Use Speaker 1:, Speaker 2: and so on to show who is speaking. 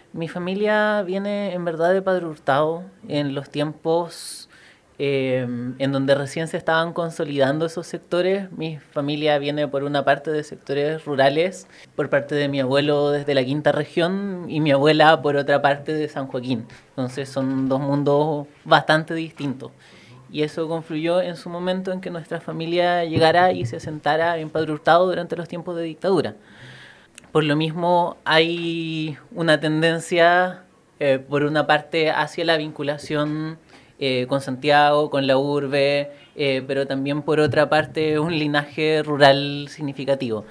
Speaker 1: Mi familia viene en verdad de Padre Hurtado en los tiempos en donde recién se estaban consolidando esos sectores. Mi familia viene por una parte de sectores rurales, por parte de mi abuelo desde la quinta región y mi abuela por otra parte de San Joaquín. Entonces son dos mundos bastante distintos. Y eso confluyó en su momento en que nuestra familia llegara y se asentara en Padre Hurtado durante los tiempos de dictadura. Por lo mismo hay una tendencia, por una parte, hacia la vinculación con Santiago, con la urbe, pero también por otra parte un linaje rural significativo.